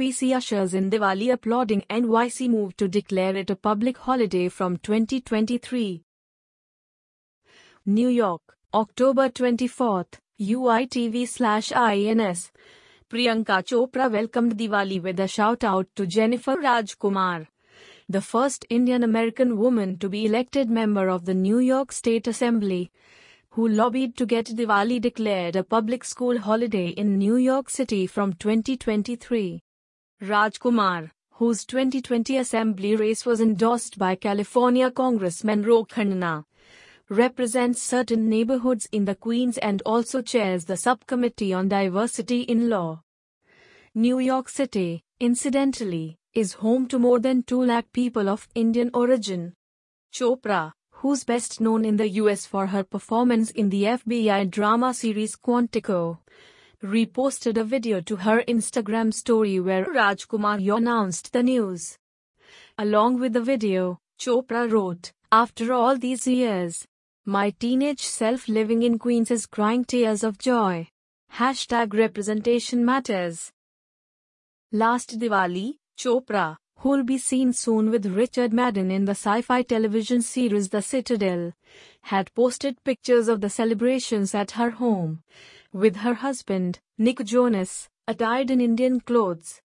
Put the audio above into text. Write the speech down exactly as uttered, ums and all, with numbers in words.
P C ushers in Diwali applauding N Y C move to declare it a public holiday from twenty twenty-three. New York, October twenty-fourth, U I T V slash I N S. Priyanka Chopra welcomed Diwali with a shout-out to Jennifer Rajkumar, the first Indian-American woman to be elected member of the New York State Assembly, who lobbied to get Diwali declared a public school holiday in New York City from twenty twenty-three. Rajkumar, whose twenty twenty Assembly race was endorsed by California Congressman Ro Khanna, represents certain neighborhoods in the Queens and also chairs the Subcommittee on Diversity in Law. New York City, incidentally, is home to more than two lakh people of Indian origin. Chopra, who's best known in the U S for her performance in the F B I drama series Quantico, reposted a video to her Instagram story where Rajkumar announced the news. Along with the video, Chopra wrote, "After all these years, my teenage self living in Queens is crying tears of joy. Hashtag representation matters." Last Diwali, Chopra, who'll be seen soon with Richard Madden in the sci-fi television series The Citadel, had posted pictures of the celebrations at her home, with her husband, Nick Jonas, attired in Indian clothes.